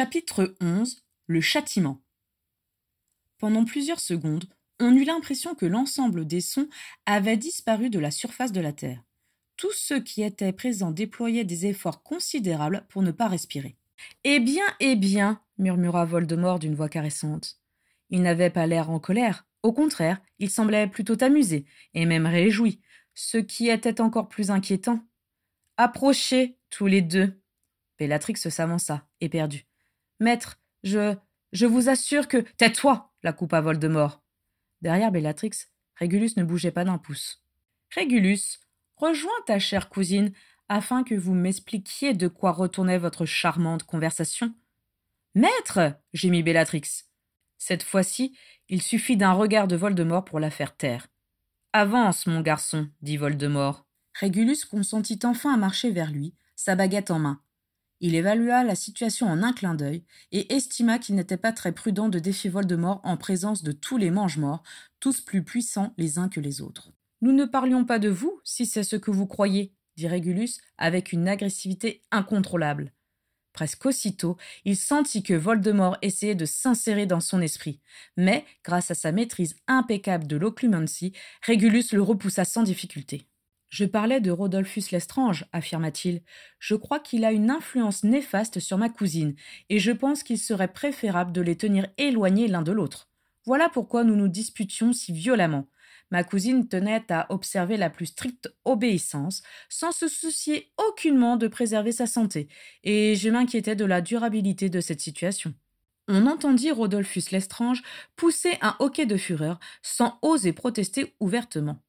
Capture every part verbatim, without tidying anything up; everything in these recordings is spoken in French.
Chapitre onze. Le châtiment. Pendant plusieurs secondes, on eut l'impression que l'ensemble des sons avait disparu de la surface de la Terre. Tous ceux qui étaient présents déployaient des efforts considérables pour ne pas respirer. « Eh bien, eh bien !» murmura Voldemort d'une voix caressante. Il n'avait pas l'air en colère. Au contraire, il semblait plutôt amusé, et même réjoui, ce qui était encore plus inquiétant. « Approchez, tous les deux !» Bellatrix s'avança, éperdue. « Maître, je... je vous assure que... »« Tais-toi !» la coupa Voldemort. Derrière Bellatrix, Régulus ne bougeait pas d'un pouce. « Régulus, rejoins ta chère cousine afin que vous m'expliquiez de quoi retournait votre charmante conversation. »« Maître !» gémit Bellatrix. Cette fois-ci, il suffit d'un regard de Voldemort pour la faire taire. « Avance, mon garçon, dit Voldemort. » Régulus consentit enfin à marcher vers lui, sa baguette en main. Il évalua la situation en un clin d'œil et estima qu'il n'était pas très prudent de défier Voldemort en présence de tous les mange-morts, tous plus puissants les uns que les autres. « Nous ne parlions pas de vous, si c'est ce que vous croyez, » dit Régulus avec une agressivité incontrôlable. Presque aussitôt, il sentit que Voldemort essayait de s'insérer dans son esprit, mais, grâce à sa maîtrise impeccable de l'occlumency, Régulus le repoussa sans difficulté. « Je parlais de Rodolphus Lestrange, affirma-t-il. Je crois qu'il a une influence néfaste sur ma cousine, et je pense qu'il serait préférable de les tenir éloignés l'un de l'autre. Voilà pourquoi nous nous disputions si violemment. Ma cousine tenait à observer la plus stricte obéissance, sans se soucier aucunement de préserver sa santé, et je m'inquiétais de la durabilité de cette situation. » On entendit Rodolphus Lestrange pousser un hoquet de fureur, sans oser protester ouvertement.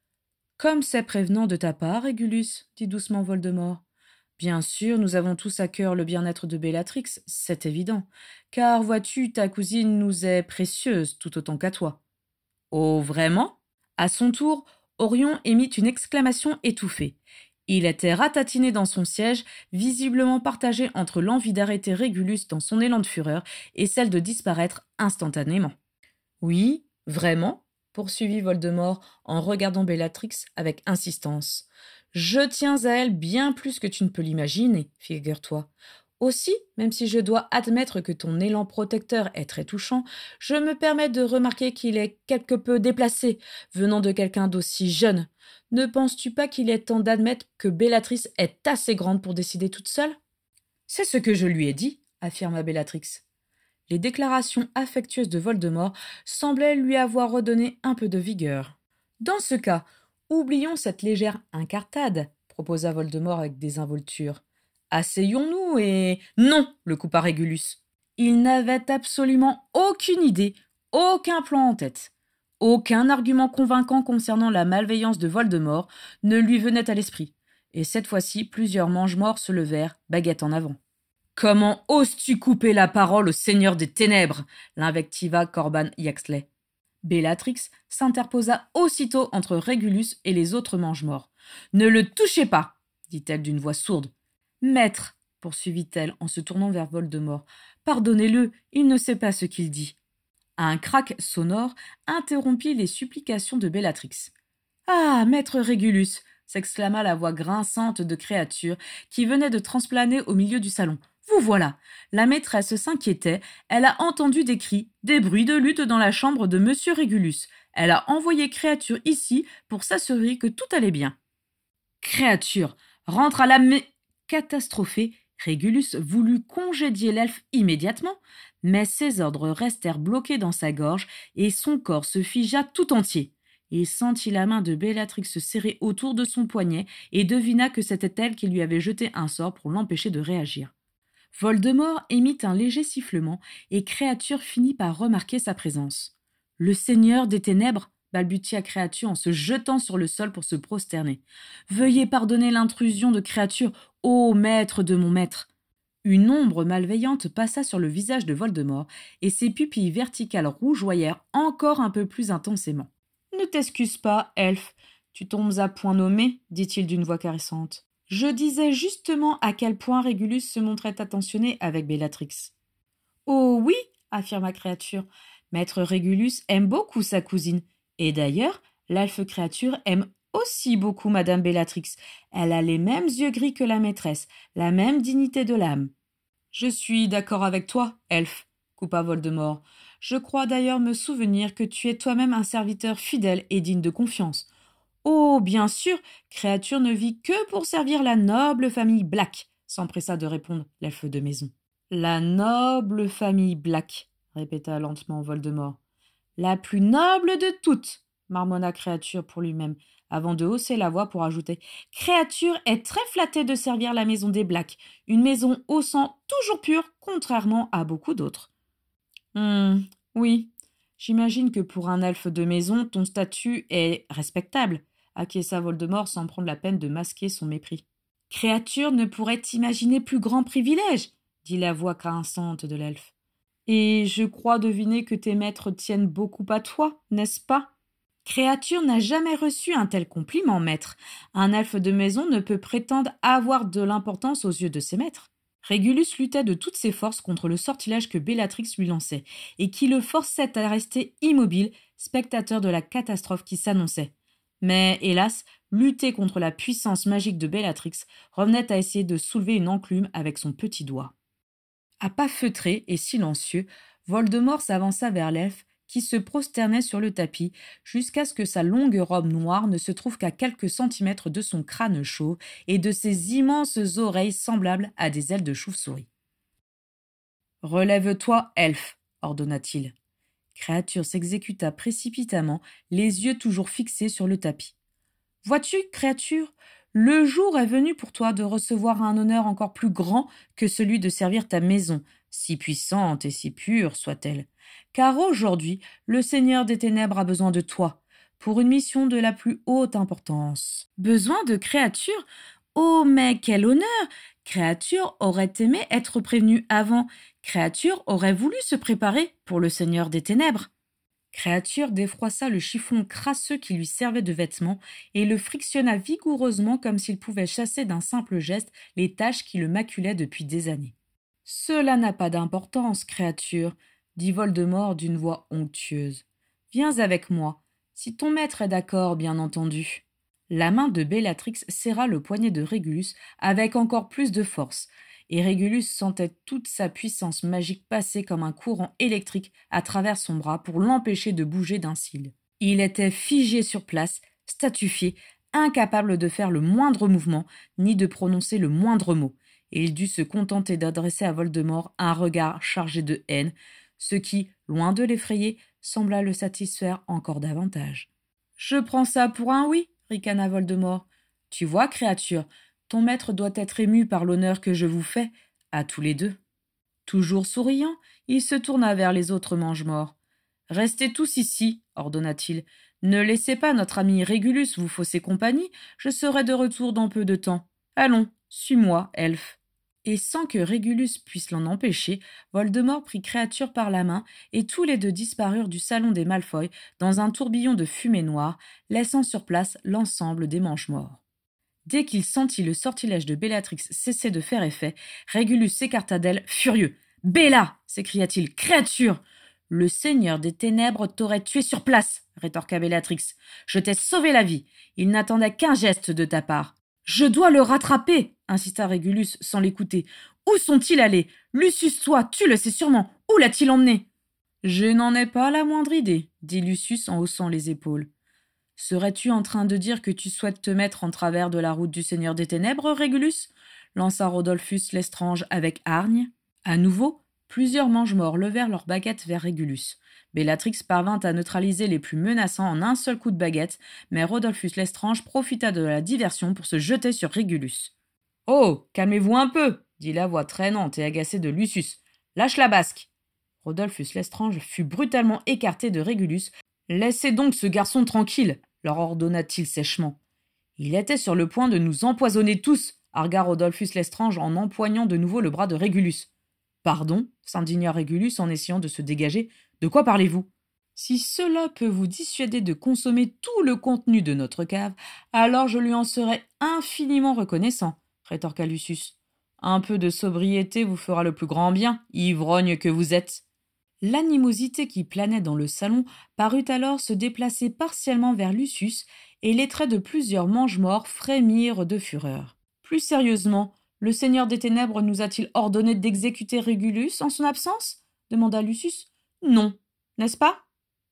« Comme c'est prévenant de ta part, Régulus, dit doucement Voldemort. Bien sûr, nous avons tous à cœur le bien-être de Bellatrix, c'est évident, car, vois-tu, ta cousine nous est précieuse tout autant qu'à toi. »« Oh, vraiment ?» À son tour, Orion émit une exclamation étouffée. Il était ratatiné dans son siège, visiblement partagé entre l'envie d'arrêter Régulus dans son élan de fureur et celle de disparaître instantanément. « Oui, vraiment ?» poursuivit Voldemort en regardant Bellatrix avec insistance. « Je tiens à elle bien plus que tu ne peux l'imaginer, figure-toi. Aussi, même si je dois admettre que ton élan protecteur est très touchant, je me permets de remarquer qu'il est quelque peu déplacé, venant de quelqu'un d'aussi jeune. Ne penses-tu pas qu'il est temps d'admettre que Bellatrix est assez grande pour décider toute seule ? » ?»« C'est ce que je lui ai dit, » affirma Bellatrix. Les déclarations affectueuses de Voldemort semblaient lui avoir redonné un peu de vigueur. « Dans ce cas, oublions cette légère incartade, » proposa Voldemort avec désinvolture. « Asseyons-nous et... »« Non !» le coupa Régulus. Il n'avait absolument aucune idée, aucun plan en tête. Aucun argument convaincant concernant la malveillance de Voldemort ne lui venait à l'esprit. Et cette fois-ci, plusieurs mange-morts se levèrent, baguette en avant. « Comment oses-tu couper la parole au Seigneur des Ténèbres » l'invectiva Corban Yaxley. Bellatrix s'interposa aussitôt entre Régulus et les autres mange-morts. « Ne le touchez pas » dit-elle d'une voix sourde. « Maître » poursuivit-elle en se tournant vers Voldemort, « pardonnez-le, il ne sait pas ce qu'il dit. » Un craque sonore interrompit les supplications de Bellatrix. « Ah, maître Régulus » s'exclama la voix grinçante de créature qui venait de transplaner au milieu du salon. « Vous voilà !» La maîtresse s'inquiétait. Elle a entendu des cris, des bruits de lutte dans la chambre de monsieur Régulus. Elle a envoyé Créature ici pour s'assurer que tout allait bien. Créature rentre à la mais... Catastrophé, Régulus voulut congédier l'elfe immédiatement, mais ses ordres restèrent bloqués dans sa gorge et son corps se figea tout entier. Il sentit la main de Bellatrix se serrer autour de son poignet et devina que c'était elle qui lui avait jeté un sort pour l'empêcher de réagir. Voldemort émit un léger sifflement et Créature finit par remarquer sa présence. « Le Seigneur des Ténèbres » balbutia Créature en se jetant sur le sol pour se prosterner. « Veuillez pardonner l'intrusion de Créature, ô maître de mon maître !» Une ombre malveillante passa sur le visage de Voldemort et ses pupilles verticales rougeoyèrent encore un peu plus intensément. « Ne t'excuse pas, elfe, tu tombes à point nommé, dit-il d'une voix caressante. Je disais justement à quel point Régulus se montrait attentionné avec Bellatrix. »« Oh oui, » affirma Créature, « maître Régulus aime beaucoup sa cousine. Et d'ailleurs, l'elfe Créature aime aussi beaucoup madame Bellatrix. Elle a les mêmes yeux gris que la maîtresse, la même dignité de l'âme. » Je suis d'accord avec toi, elfe, coupa Voldemort. Je crois d'ailleurs me souvenir que tu es toi-même un serviteur fidèle et digne de confiance. Oh, bien sûr, créature ne vit que pour servir la noble famille Black, s'empressa de répondre l'elfe de maison. La noble famille Black, répéta lentement Voldemort. La plus noble de toutes, marmonna Créature pour lui-même, avant de hausser la voix pour ajouter Créature est très flattée de servir la maison des Black, une maison au sang toujours pur, contrairement à beaucoup d'autres. Hum, oui, j'imagine que pour un elfe de maison, ton statut est respectable, acquiesça Voldemort sans prendre la peine de masquer son mépris. Créature ne pourrait imaginer plus grand privilège, dit la voix grinçante de l'elfe. Et je crois deviner que tes maîtres tiennent beaucoup à toi, n'est-ce pas? Créature n'a jamais reçu un tel compliment, maître. Un elfe de maison ne peut prétendre avoir de l'importance aux yeux de ses maîtres. Régulus luttait de toutes ses forces contre le sortilège que Bellatrix lui lançait, et qui le forçait à rester immobile, spectateur de la catastrophe qui s'annonçait. Mais, hélas, lutter contre la puissance magique de Bellatrix revenait à essayer de soulever une enclume avec son petit doigt. À pas feutrés et silencieux, Voldemort s'avança vers l'elfe qui se prosternait sur le tapis jusqu'à ce que sa longue robe noire ne se trouve qu'à quelques centimètres de son crâne chauve et de ses immenses oreilles semblables à des ailes de chauve-souris. « Relève-toi, elfe !» ordonna-t-il. Créature s'exécuta précipitamment, les yeux toujours fixés sur le tapis. « Vois-tu, créature, le jour est venu pour toi de recevoir un honneur encore plus grand que celui de servir ta maison, si puissante et si pure soit-elle. Car aujourd'hui, le Seigneur des Ténèbres a besoin de toi, pour une mission de la plus haute importance. » Besoin de créature? Oh, mais quel honneur! Créature aurait aimé être prévenue avant. Créature aurait voulu se préparer pour le Seigneur des Ténèbres. Créature défroissa le chiffon crasseux qui lui servait de vêtement et le frictionna vigoureusement comme s'il pouvait chasser d'un simple geste les taches qui le maculaient depuis des années. « Cela n'a pas d'importance, créature, » dit Voldemort d'une voix onctueuse. « Viens avec moi, si ton maître est d'accord, bien entendu. » La main de Bellatrix serra le poignet de Régulus avec encore plus de force, et Régulus sentait toute sa puissance magique passer comme un courant électrique à travers son bras pour l'empêcher de bouger d'un cil. Il était figé sur place, statufié, incapable de faire le moindre mouvement, ni de prononcer le moindre mot, et il dut se contenter d'adresser à Voldemort un regard chargé de haine, ce qui, loin de l'effrayer, sembla le satisfaire encore davantage. « Je prends ça pour un oui, » ricana Voldemort. « Tu vois, créature, ton maître doit être ému par l'honneur que je vous fais, à tous les deux. » Toujours souriant, il se tourna vers les autres mange-morts. « Restez tous ici, » ordonna-t-il. « Ne laissez pas notre ami Régulus vous fausser compagnie, je serai de retour dans peu de temps. Allons, suis-moi, elfe. » Et sans que Régulus puisse l'en empêcher, Voldemort prit Créature par la main, et tous les deux disparurent du salon des Malfoy dans un tourbillon de fumée noire, laissant sur place l'ensemble des mange-morts. Dès qu'il sentit le sortilège de Bellatrix cesser de faire effet, Régulus s'écarta d'elle, furieux. « Bella !» s'écria-t-il. « Créature !»« Le Seigneur des Ténèbres t'aurait tué sur place !» rétorqua Bellatrix. « Je t'ai sauvé la vie. Il n'attendait qu'un geste de ta part. »« Je dois le rattraper !» insista Régulus sans l'écouter. « Où sont-ils allés? Lucius, toi, tu le sais sûrement. Où l'a-t-il emmené ?»« Je n'en ai pas la moindre idée, » dit Lucius en haussant les épaules. « Serais-tu en train de dire que tu souhaites te mettre en travers de la route du Seigneur des Ténèbres, Régulus ?» lança Rodolphus Lestrange avec hargne. À nouveau, plusieurs mange-morts levèrent leurs baguettes vers Régulus. Bellatrix parvint à neutraliser les plus menaçants en un seul coup de baguette, mais Rodolphus Lestrange profita de la diversion pour se jeter sur Régulus. « Oh, calmez-vous un peu !» dit la voix traînante et agacée de Lucius. « Lâche la basque !» Rodolphus Lestrange fut brutalement écarté de Régulus. « Laissez donc ce garçon tranquille !» leur ordonna-t-il sèchement. « Il était sur le point de nous empoisonner tous !» argua Rodolphus Lestrange en empoignant de nouveau le bras de Régulus. « Pardon ?» s'indigna Régulus en essayant de se dégager. « De quoi parlez-vous ?»« Si cela peut vous dissuader de consommer tout le contenu de notre cave, alors je lui en serai infiniment reconnaissant, » rétorqua Lucius. « Un peu de sobriété vous fera le plus grand bien, ivrogne que vous êtes. » L'animosité qui planait dans le salon parut alors se déplacer partiellement vers Lucius, et les traits de plusieurs mange-morts frémirent de fureur. Plus sérieusement, Le Seigneur des Ténèbres nous a-t-il ordonné d'exécuter Régulus en son absence ? Demanda Lucius. Non, n'est-ce pas ?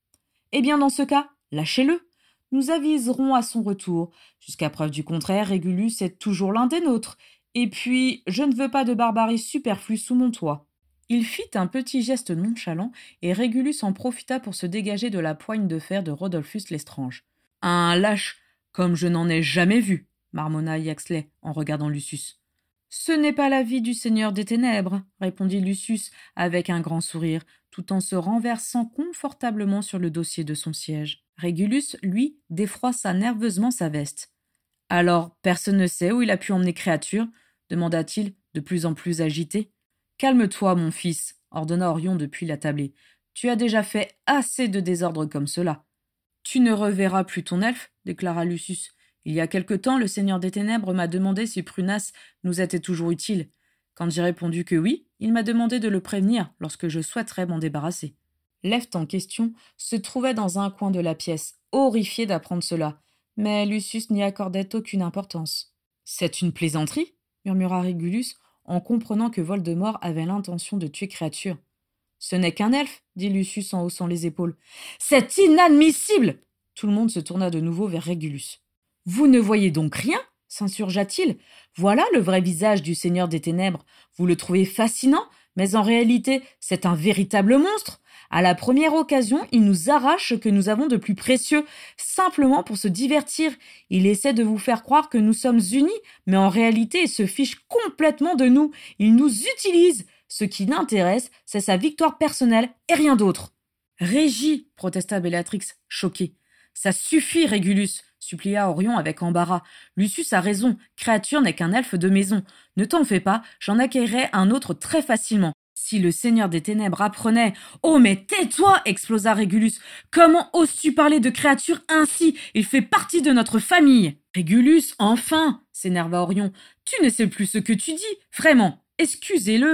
Eh bien, dans ce cas, lâchez-le. Nous aviserons à son retour. Jusqu'à preuve du contraire, Régulus est toujours l'un des nôtres. Et puis, je ne veux pas de barbarie superflue sous mon toit. Il fit un petit geste nonchalant, et Régulus en profita pour se dégager de la poigne de fer de Rodolphus Lestrange. Un lâche, comme je n'en ai jamais vu, marmonna Yaxley en regardant Lucius. Ce n'est pas l'avis du Seigneur des Ténèbres, répondit Lucius avec un grand sourire, tout en se renversant confortablement sur le dossier de son siège. Régulus, lui, défroissa nerveusement sa veste. Alors, personne ne sait où il a pu emmener créature ? Demanda-t-il, de plus en plus agité. Calme-toi, mon fils, ordonna Orion depuis la tablée. Tu as déjà fait assez de désordre comme cela. Tu ne reverras plus ton elfe, déclara Lucius. Il y a quelque temps, le Seigneur des Ténèbres m'a demandé si Prunas nous était toujours utile. Quand j'ai répondu que oui, il m'a demandé de le prévenir lorsque je souhaiterais m'en débarrasser. L'elfe en question se trouvait dans un coin de la pièce, horrifié d'apprendre cela, mais Lucius n'y accordait aucune importance. « C'est une plaisanterie » murmura Régulus, en comprenant que Voldemort avait l'intention de tuer créature. « Ce n'est qu'un elfe, » dit Lucius en haussant les épaules. « C'est inadmissible !» Tout le monde se tourna de nouveau vers Régulus. « Vous ne voyez donc rien ?» s'insurgea-t-il. « Voilà le vrai visage du Seigneur des Ténèbres. Vous le trouvez fascinant, mais en réalité, c'est un véritable monstre. À la première occasion, il nous arrache ce que nous avons de plus précieux, simplement pour se divertir. Il essaie de vous faire croire que nous sommes unis, mais en réalité, il se fiche complètement de nous. Il nous utilise. Ce qui l'intéresse, c'est sa victoire personnelle et rien d'autre. »« Régie !» protesta Bellatrix, choquée. « Ça suffit, Régulus !» supplia Orion avec embarras. « Lucius a raison, créature n'est qu'un elfe de maison. Ne t'en fais pas, j'en acquerrai un autre très facilement. » Si le Seigneur des Ténèbres apprenait... « Oh, mais tais-toi » explosa Régulus. « Comment oses-tu parler de créature ainsi ? Il fait partie de notre famille. »« Régulus, enfin » s'énerva Orion. « Tu ne sais plus ce que tu dis. Vraiment, excusez-le. »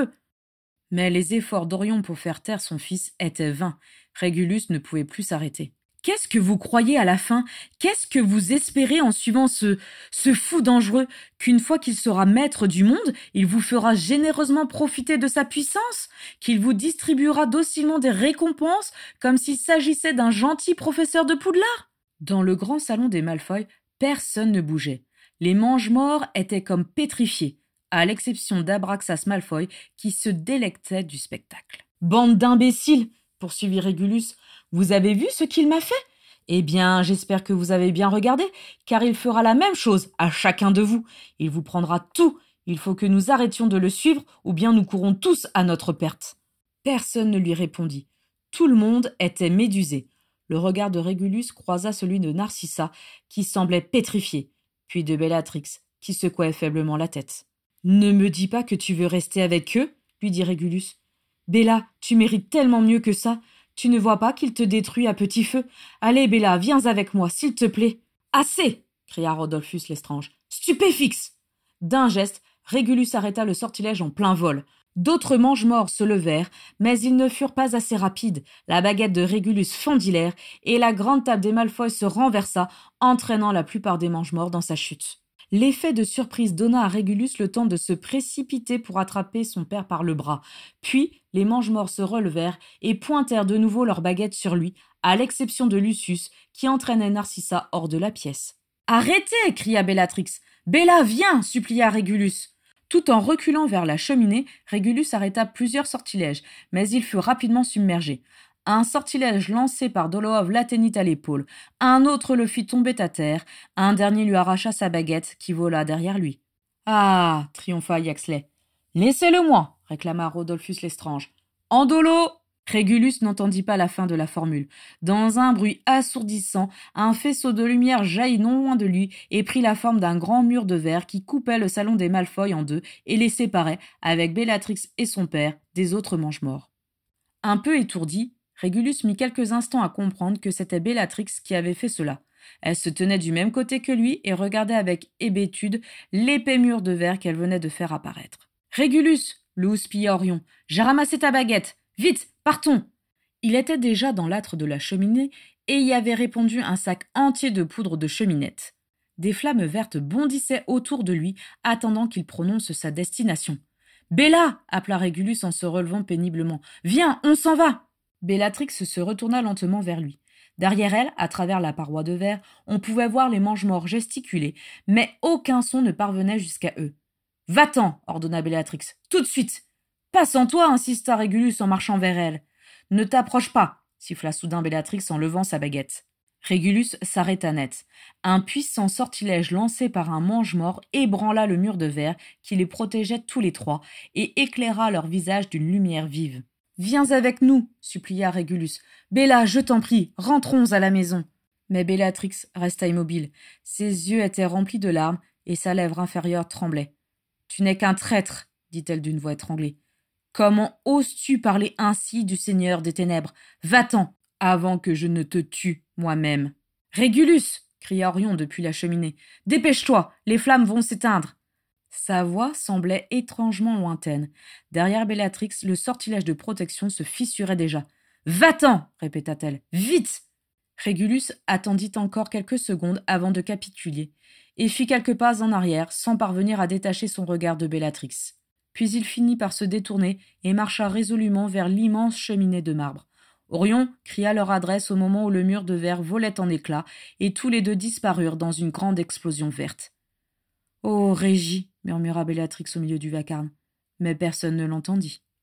Mais les efforts d'Orion pour faire taire son fils étaient vains. Régulus ne pouvait plus s'arrêter. Qu'est-ce que vous croyez à la fin ? Qu'est-ce que vous espérez en suivant ce, ce fou dangereux ? Qu'une fois qu'il sera maître du monde, il vous fera généreusement profiter de sa puissance ? Qu'il vous distribuera docilement des récompenses, comme s'il s'agissait d'un gentil professeur de Poudlard ? Dans le grand salon des Malfoy, personne ne bougeait. Les mange-morts étaient comme pétrifiés, à l'exception d'Abraxas Malfoy, qui se délectait du spectacle. « Bande d'imbéciles !» poursuivit Régulus. Vous avez vu ce qu'il m'a fait ? Eh bien, j'espère que vous avez bien regardé, car il fera la même chose à chacun de vous. Il vous prendra tout. Il faut que nous arrêtions de le suivre, ou bien nous courrons tous à notre perte. Personne ne lui répondit. Tout le monde était médusé. Le regard de Régulus croisa celui de Narcissa, qui semblait pétrifiée, puis de Bellatrix, qui secouait faiblement la tête. « Ne me dis pas que tu veux rester avec eux, lui dit Régulus. « Bella, tu mérites tellement mieux que ça. Tu ne vois pas qu'il te détruit à petit feu ? Allez, Bella, viens avec moi, s'il te plaît. »« Assez !» cria Rodolphus Lestrange. « Stupéfixe !» D'un geste, Régulus arrêta le sortilège en plein vol. D'autres mange-morts se levèrent, mais ils ne furent pas assez rapides. La baguette de Régulus fendit l'air, et la grande table des Malfoy se renversa, entraînant la plupart des mange-morts dans sa chute. L'effet de surprise donna à Régulus le temps de se précipiter pour attraper son père par le bras. Puis, les mange-morts se relevèrent et pointèrent de nouveau leurs baguettes sur lui, à l'exception de Lucius, qui entraînait Narcissa hors de la pièce. « Arrêtez !» cria Bellatrix. « Bella, viens !» supplia Régulus. Tout en reculant vers la cheminée, Régulus arrêta plusieurs sortilèges, mais il fut rapidement submergé. Un sortilège lancé par Dolohov l'atteignit à l'épaule, un autre le fit tomber à terre, un dernier lui arracha sa baguette qui vola derrière lui. « Ah !» triompha Yaxley. « Laissez-le-moi !» réclama Rodolphus Lestrange. « Andolo !» Régulus n'entendit pas la fin de la formule. Dans un bruit assourdissant, un faisceau de lumière jaillit non loin de lui et prit la forme d'un grand mur de verre qui coupait le salon des Malfoy en deux et les séparait, avec Bellatrix et son père, des autres mange-morts. Un peu étourdi, Régulus mit quelques instants à comprendre que c'était Bellatrix qui avait fait cela. Elle se tenait du même côté que lui et regardait avec hébétude l'épais mur de verre qu'elle venait de faire apparaître. « Régulus !» le houspilla Orion. « J'ai ramassé ta baguette. Vite, partons !» Il était déjà dans l'âtre de la cheminée et y avait répandu un sac entier de poudre de cheminette. Des flammes vertes bondissaient autour de lui, attendant qu'il prononce sa destination. « Bella !» appela Régulus en se relevant péniblement. « Viens, on s'en va !» Bellatrix se retourna lentement vers lui. Derrière elle, à travers la paroi de verre, on pouvait voir les mange-morts gesticuler, mais aucun son ne parvenait jusqu'à eux. « Va-t'en !» ordonna Bellatrix. « Tout de suite !»« Passe en toi !» insista Régulus en marchant vers elle. « Ne t'approche pas !» siffla soudain Bellatrix en levant sa baguette. Régulus s'arrêta net. Un puissant sortilège lancé par un mange-mort ébranla le mur de verre qui les protégeait tous les trois et éclaira leurs visages d'une lumière vive. « Viens avec nous !» supplia Régulus. « Bella, je t'en prie, rentrons à la maison !» Mais Bellatrix resta immobile. Ses yeux étaient remplis de larmes et sa lèvre inférieure tremblait. « Tu n'es qu'un traître !» dit-elle d'une voix étranglée. « Comment oses-tu parler ainsi du Seigneur des Ténèbres ? Va-t'en, avant que je ne te tue moi-même. »« Régulus !» cria Orion depuis la cheminée. « Dépêche-toi, les flammes vont s'éteindre !» Sa voix semblait étrangement lointaine. Derrière Bellatrix, le sortilège de protection se fissurait déjà. « Va-t'en !» répéta-t-elle. « Vite !» Régulus attendit encore quelques secondes avant de capituler et fit quelques pas en arrière sans parvenir à détacher son regard de Bellatrix. Puis il finit par se détourner et marcha résolument vers l'immense cheminée de marbre. Orion cria leur adresse au moment où le mur de verre volait en éclats et tous les deux disparurent dans une grande explosion verte. « Oh, Régie !» murmura Bellatrix au milieu du vacarme, mais personne ne l'entendit.